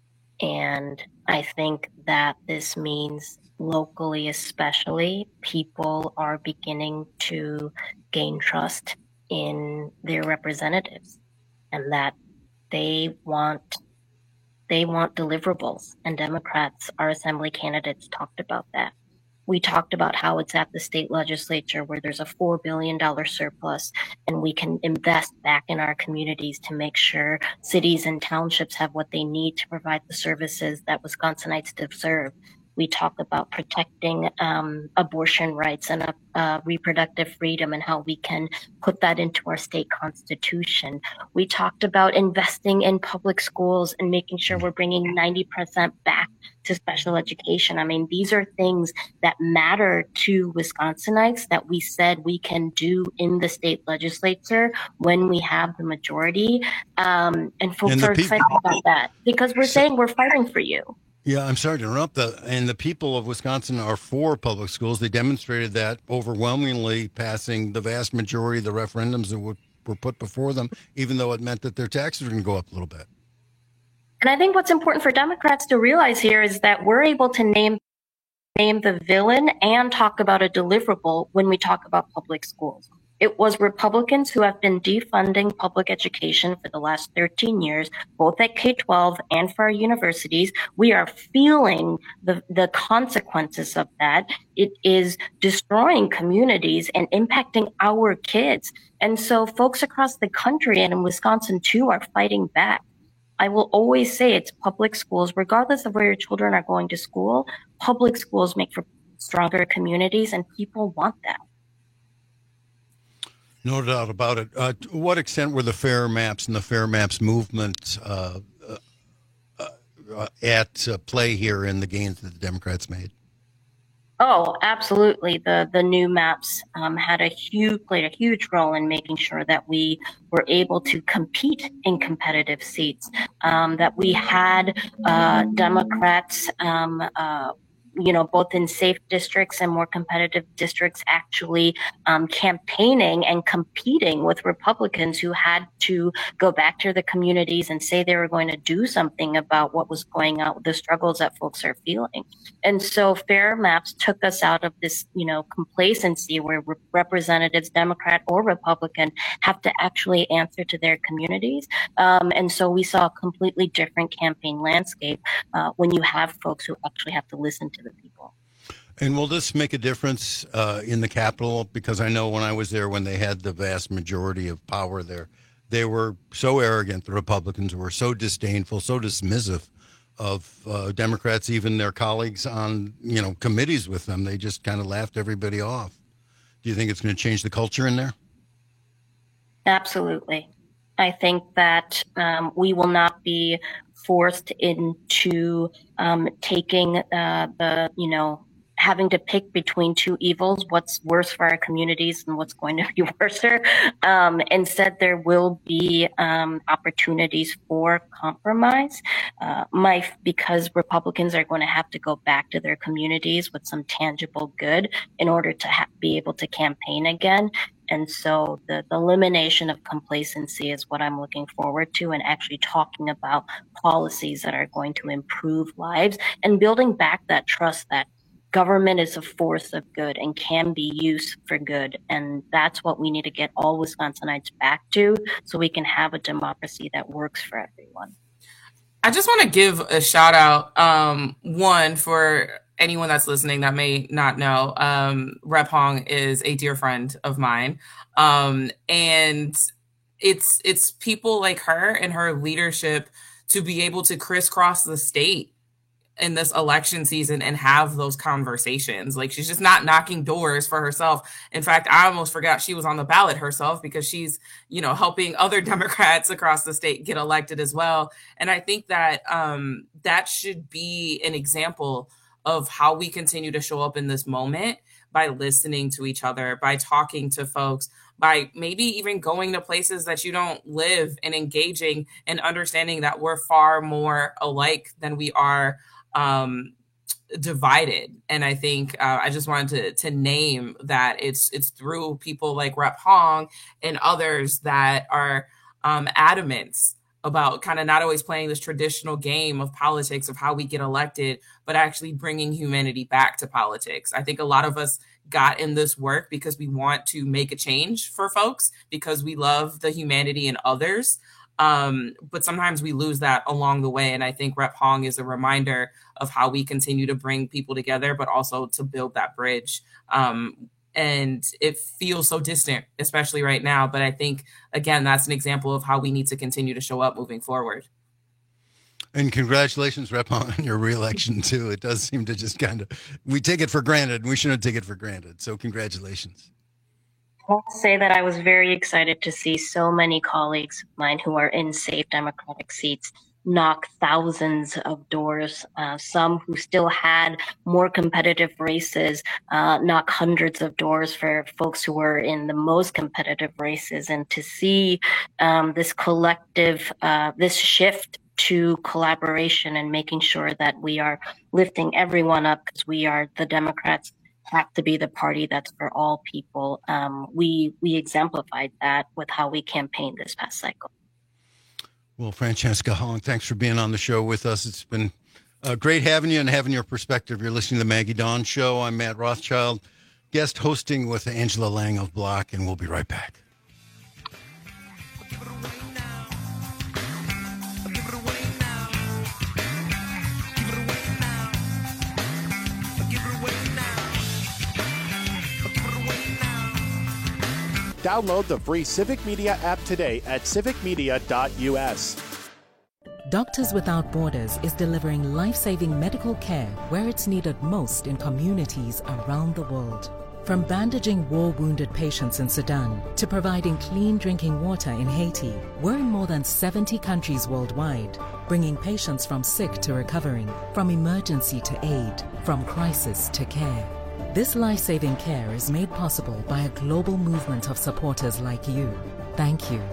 And I think that this means locally, especially, people are beginning to gain trust in their representatives and that they want they want deliverables. And Democrats, our assembly candidates, talked about that. We talked about how it's at the state legislature where there's a four billion dollars surplus and we can invest back in our communities to make sure cities and townships have what they need to provide the services that Wisconsinites deserve. We talk about protecting um, abortion rights and uh, uh, reproductive freedom and how we can put that into our state constitution. We talked about investing in public schools and making sure we're bringing ninety percent back to special education. I mean, these are things that matter to Wisconsinites that we said we can do in the state legislature when we have the majority. Um, and folks and are people- excited about that because we're saying we're fighting for you. Yeah, I'm sorry to interrupt. The, and the people of Wisconsin are for public schools. They demonstrated that overwhelmingly, passing the vast majority of the referendums that were, were put before them, even though it meant that their taxes were going to go up a little bit. And I think what's important for Democrats to realize here is that we're able to name name the villain and talk about a deliverable when we talk about public schools. It was Republicans who have been defunding public education for the last thirteen years, both at K twelve and for our universities. We are feeling the, the consequences of that. It is destroying communities and impacting our kids. And so folks across the country and in Wisconsin too are fighting back. I will always say it's public schools, regardless of where your children are going to school. Public schools make for stronger communities and people want that. No doubt about it. Uh, to what extent were the Fair Maps and the Fair Maps movement uh, uh, uh, at uh, play here in the gains that the Democrats made? Oh, absolutely. The the new maps um, had a huge played a huge role in making sure that we were able to compete in competitive seats. Um, that we had uh, Democrats, um, uh, you know, both in safe districts and more competitive districts, actually um, campaigning and competing with Republicans who had to go back to the communities and say they were going to do something about what was going on, the struggles that folks are feeling. And so Fair Maps took us out of this, you know, complacency where re- representatives, Democrat or Republican, have to actually answer to their communities. Um, and so we saw a completely different campaign landscape uh, when you have folks who actually have to listen to the people. And will this make a difference uh, in the Capitol? Because I know when I was there, when they had the vast majority of power there, they were so arrogant, the Republicans were so disdainful, so dismissive of uh, Democrats, even their colleagues on, you know, committees with them. They just kind of laughed everybody off. Do you think it's going to change the culture in there? Absolutely. I think that um, we will not be forced into um, taking uh, the, you know, having to pick between two evils, what's worse for our communities and what's going to be worser. Um, instead, there will be um, opportunities for compromise. Uh, my, because Republicans are going to have to go back to their communities with some tangible good in order to ha- be able to campaign again. And so the, the elimination of complacency is what I'm looking forward to, and actually talking about policies that are going to improve lives and building back that trust that government is a force of good and can be used for good. And that's what we need to get all Wisconsinites back to so we can have a democracy that works for everyone. I just want to give a shout out, um, one, for anyone that's listening that may not know. um, Rep Hong is a dear friend of mine. Um, and it's it's people like her and her leadership to be able to crisscross the state in this election season and have those conversations. Like, she's just not knocking doors for herself. In fact, I almost forgot she was on the ballot herself, because she's, you know, helping other Democrats across the state get elected as well. And I think that um, that should be an example of how we continue to show up in this moment, by listening to each other, by talking to folks, by maybe even going to places that you don't live and engaging and understanding that we're far more alike than we are um, divided. And I think uh, I just wanted to to name that it's it's through people like Rep Hong and others that are um, adamant about kind of not always playing this traditional game of politics of how we get elected, but actually bringing humanity back to politics. I think a lot of us got in this work because we want to make a change for folks, because we love the humanity in others. Um, but sometimes we lose that along the way. And I think Rep Hong is a reminder of how we continue to bring people together, but also to build that bridge. Um, and it feels so distant, especially right now. But I think, again, that's an example of how we need to continue to show up moving forward. And congratulations, Rep Hong, on your reelection, too. It does seem to just kind of, we take it for granted, and we shouldn't take it for granted. So congratulations. I'll say that I was very excited to see so many colleagues of mine who are in safe Democratic seats knock thousands of doors. Uh, some who still had more competitive races uh, knock hundreds of doors for folks who were in the most competitive races. And to see um, this collective, uh, this shift to collaboration and making sure that we are lifting everyone up, because we are the Democrats have to be the party that's for all people. Um, we we exemplified that with how we campaigned this past cycle. Well, Francesca Hong, thanks for being on the show with us. It's been uh, great having you and having your perspective. You're listening to the Maggie Dawn Show. I'm Matt Rothschild, guest hosting with Angela Lang of Block, and we'll be right back. Download the free Civic Media app today at civic media dot u s. Doctors Without Borders is delivering life-saving medical care where it's needed most in communities around the world. From bandaging war-wounded patients in Sudan to providing clean drinking water in Haiti, we're in more than seventy countries worldwide, bringing patients from sick to recovering, from emergency to aid, from crisis to care. This life-saving care is made possible by a global movement of supporters like you. Thank you.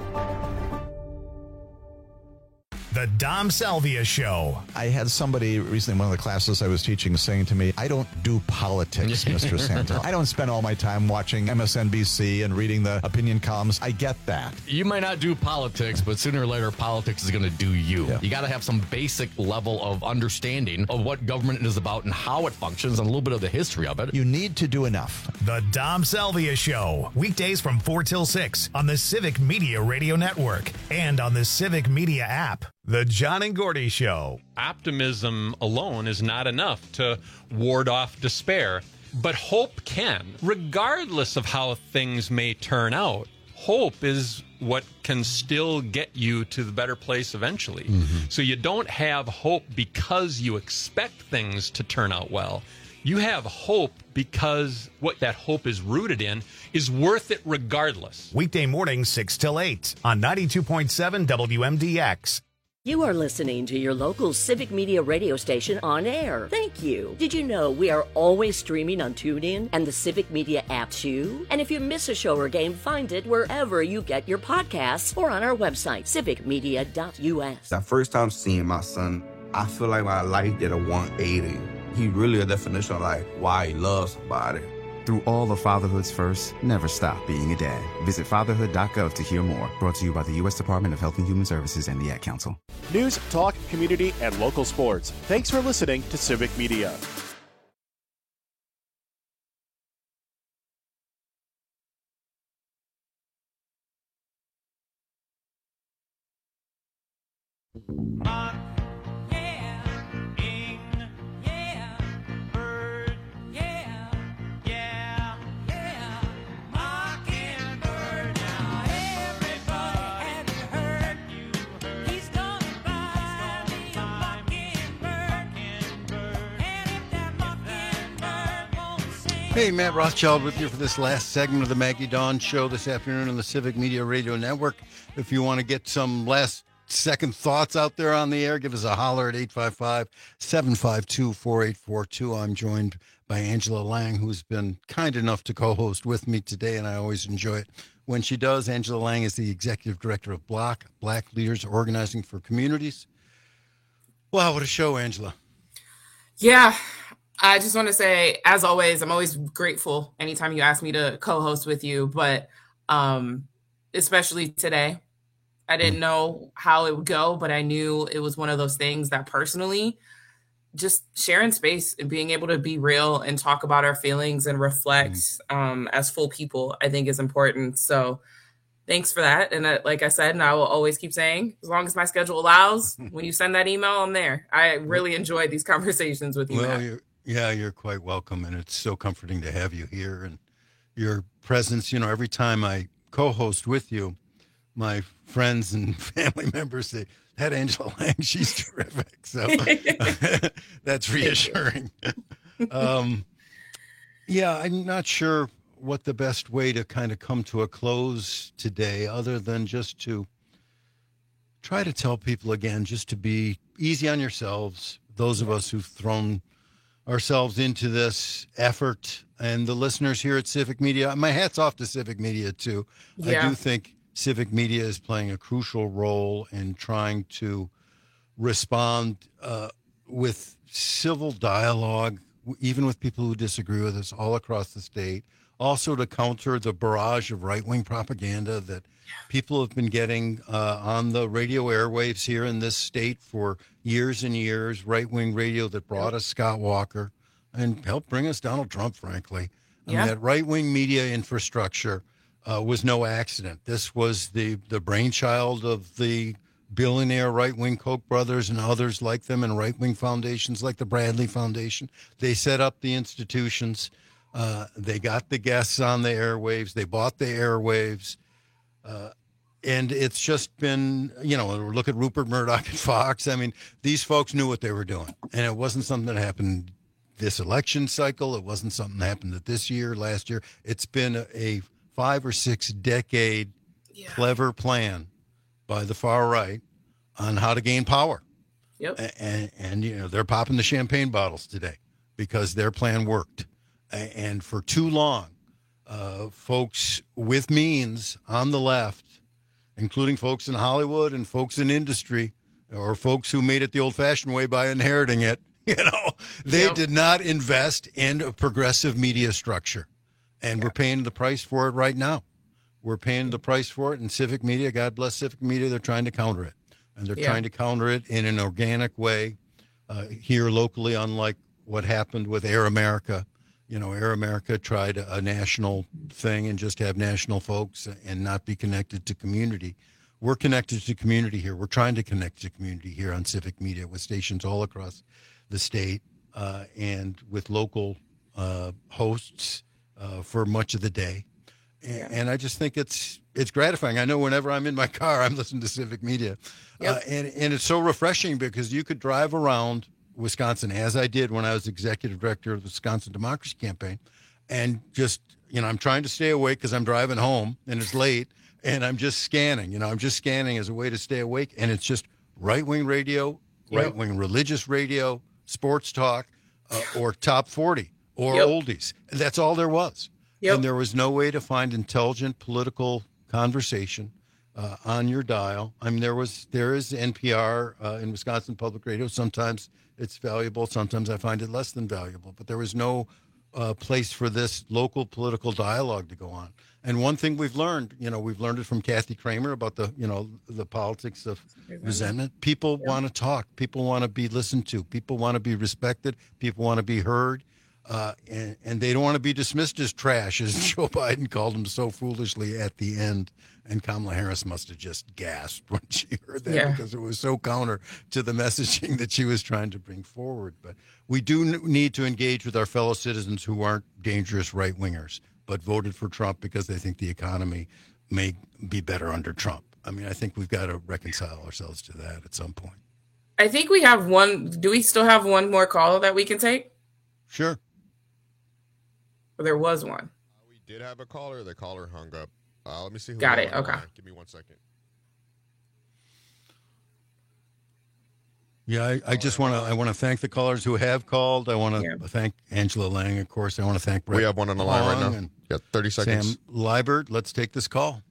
The Dom Salvia Show. I had somebody recently in one of the classes I was teaching saying to me, I don't do politics, Mister Santel. I don't spend all my time watching M S N B C and reading the opinion columns. I get that. You might not do politics, but sooner or later, politics is going to do you. Yeah. You got to have some basic level of understanding of what government is about and how it functions and a little bit of the history of it. You need to do enough. The Dom Salvia Show. Weekdays from four till six on the Civic Media Radio Network and on the Civic Media app. The John and Gordy Show. Optimism alone is not enough to ward off despair, but hope can. Regardless of how things may turn out, hope is what can still get you to the better place eventually. Mm-hmm. So you don't have hope because you expect things to turn out well. You have hope because what that hope is rooted in is worth it regardless. Weekday morning, six till eight on ninety-two point seven W M D X. You are listening to your local Civic Media radio station on air. Thank you. Did you know we are always streaming on TuneIn and the Civic Media app too? And if you miss a show or game, find it wherever you get your podcasts or on our website, civic media dot U S. That first time seeing my son, I feel like my life did a one eighty. He really a definition of like why he loves somebody. Through all of fatherhood's first, never stop being a dad. Visit fatherhood dot gov to hear more. Brought to you by the U S Department of Health and Human Services and the Ad Council. News, talk, community, and local sports. Thanks for listening to Civic Media. Hey, Matt Rothschild with you for this last segment of the Maggie Dawn Show this afternoon on the Civic Media Radio Network. If you want to get some last second thoughts out there on the air, give us a holler at eight five five, seven five two, four eight four two. I'm joined by Angela Lang, who's been kind enough to co-host with me today, and I always enjoy it when she does. Angela Lang is the Executive Director of Block, Black Leaders Organizing for Communities. Wow, what a show, Angela. Yeah. I just want to say, as always, I'm always grateful anytime you ask me to co-host with you, but um, especially today, I didn't know how it would go, but I knew it was one of those things that personally, just sharing space and being able to be real and talk about our feelings and reflect mm. um, as full people, I think is important. So thanks for that. And uh, like I said, and I will always keep saying, as long as my schedule allows, when you send that email, I'm there. I really enjoyed these conversations with you. Well, Matt. you're, yeah, you're quite welcome. And it's so comforting to have you here and your presence. You know, every time I co-host with you, my friends and family members say, that Angela Lang, she's terrific. So that's reassuring. um, yeah, I'm not sure what the best way to kind of come to a close today, other than just to try to tell people again, just to be easy on yourselves, those of us who've thrown ourselves into this effort, and the listeners here at Civic Media. My hat's off to Civic Media, too. Yeah. I do think Civic Media is playing a crucial role in trying to respond uh, with civil dialogue, even with people who disagree with us all across the state. Also to counter the barrage of right-wing propaganda that people have been getting uh, on the radio airwaves here in this state for years and years, right-wing radio that brought us Scott Walker and helped bring us Donald Trump, frankly. I Yeah. mean, that right-wing media infrastructure uh, was no accident. This was the, the brainchild of the billionaire right-wing Koch brothers and others like them, and right-wing foundations like the Bradley Foundation. They set up the institutions. Uh, they got the guests on the airwaves. They bought the airwaves. Uh, and it's just been, you know, look at Rupert Murdoch at Fox. I mean, these folks knew what they were doing. And it wasn't something that happened this election cycle. It wasn't something that happened that this year, last year. It's been a, a five or six decade yeah. clever plan by the far right on how to gain power. Yep. And, and, you know, they're popping the champagne bottles today because their plan worked. And for too long, uh, folks with means on the left, including folks in Hollywood and folks in industry, or folks who made it the old-fashioned way by inheriting it, you know, they yep. did not invest in a progressive media structure. And yeah. we're paying the price for it right now. We're paying the price for it, and Civic Media, God bless Civic Media, they're trying to counter it. And they're yeah. trying to counter it in an organic way uh, here locally, unlike what happened with Air America. You know, Air America tried a, a national thing and just have national folks and not be connected to community. We're connected to community here. We're trying to connect to community here on Civic Media with stations all across the state uh, and with local uh, hosts uh, for much of the day. Yeah. And I just think it's it's gratifying. I know whenever I'm in my car, I'm listening to Civic Media. Yep. Uh, and, and it's so refreshing because you could drive around Wisconsin, as I did when I was executive director of the Wisconsin Democracy Campaign, and just, you know, I'm trying to stay awake because I'm driving home and it's late, and I'm just scanning. You know, I'm just scanning as a way to stay awake, and it's just right-wing radio, Yep. right-wing religious radio, sports talk, uh, or top forty, or Yep. oldies. And that's all there was. Yep. And there was no way to find intelligent political conversation uh, on your dial. I mean, there was there is N P R uh, in Wisconsin Public Radio. Sometimes it's valuable. Sometimes I find it less than valuable. But there was no uh, place for this local political dialogue to go on. And one thing we've learned, you know, we've learned it from Kathy Kramer about the, you know, the politics of resentment. People Yeah. want to talk. People want to be listened to. People want to be respected. People want to be heard. Uh, and, and they don't want to be dismissed as trash, as Joe Biden called them so foolishly at the end. And Kamala Harris must have just gasped when she heard that Yeah. because it was so counter to the messaging that she was trying to bring forward. But we do n- need to engage with our fellow citizens who aren't dangerous right-wingers, but voted for Trump because they think the economy may be better under Trump. I mean, I think we've got to reconcile ourselves to that at some point. I think we have one. Do we still have one more call that we can take? Sure. Or there was one. We did have a caller. The caller hung up. Uh, let me see who Got we it. have on the Okay. line. Give me one second. Yeah, I, I just want to I want to thank the callers who have called. I want to Yeah. thank Angela Lang, of course. I want to thank Brett We have one on the line right Long now. and Yeah, thirty seconds. Sam Liebert. Let's take this call.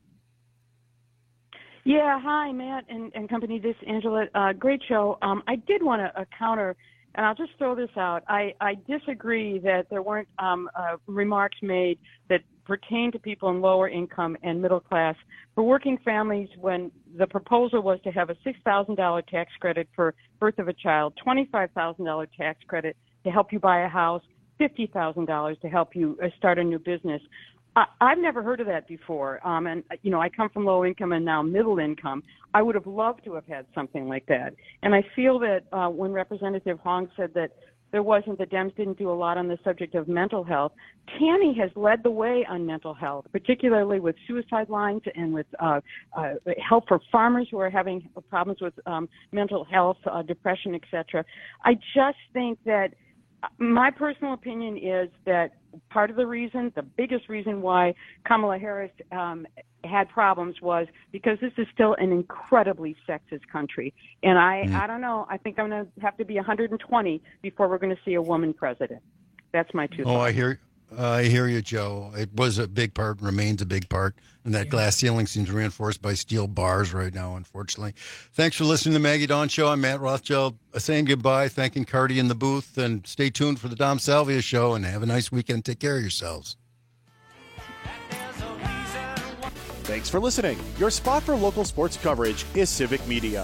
Yeah, hi, Matt and, and company. This is Angela. Uh, great show. Um, I did want to uh, counter, and I'll just throw this out. I, I disagree that there weren't um, uh, remarks made that pertain to people in lower income and middle class. For working families, when the proposal was to have a six thousand dollars tax credit for birth of a child, twenty-five thousand dollars tax credit to help you buy a house, fifty thousand dollars to help you uh, start a new business. I, I've never heard of that before. Um, and, you know, I come from low income and now middle income. I would have loved to have had something like that. And I feel that uh, when Representative Hong said that there wasn't, the Dems didn't do a lot on the subject of mental health, Tammy has led the way on mental health, particularly with suicide lines and with uh, uh, help for farmers who are having problems with um, mental health, uh, depression, et cetera. I just think that my personal opinion is that part of the reason, the biggest reason why Kamala Harris um, had problems was because this is still an incredibly sexist country. And I, Mm. I don't know, I think I'm going to have to be one hundred twenty before we're going to see a woman president. That's my two Oh, thoughts. I hear, I hear you, Joe. It was a big part, remains a big part, and that glass ceiling seems reinforced by steel bars right now, unfortunately. Thanks for listening to the Maggie Dawn Show. I'm Matt Rothschild, uh, saying goodbye, thanking Cardi in the booth, and stay tuned for the Dom Salvia Show, and have a nice weekend. Take care of yourselves. Thanks for listening. Your spot for local sports coverage is Civic Media.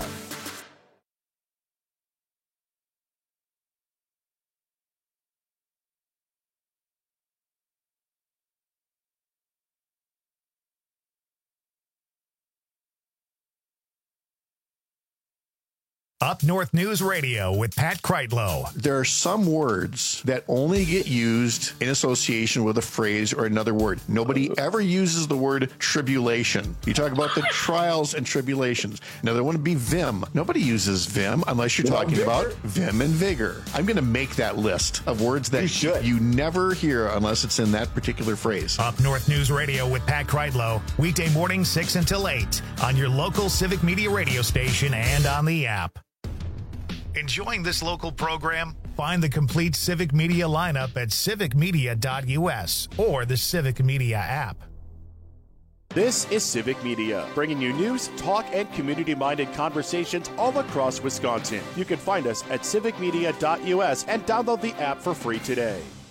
Up North News Radio with Pat Kreitlow. There are some words that only get used in association with a phrase or another word. Nobody ever uses the word tribulation. You talk about the trials and tribulations. Another one would be vim. Nobody uses vim unless you're talking about vim and vigor. I'm going to make that list of words that you, you never hear unless it's in that particular phrase. Up North News Radio with Pat Kreitlow. Weekday morning six until eight on your local Civic Media radio station and on the app. Enjoying this local program? Find the complete Civic Media lineup at civic media dot u s or the Civic Media app. This is Civic Media, bringing you news, talk, and community-minded conversations all across Wisconsin. You can find us at civic media dot u s and download the app for free today.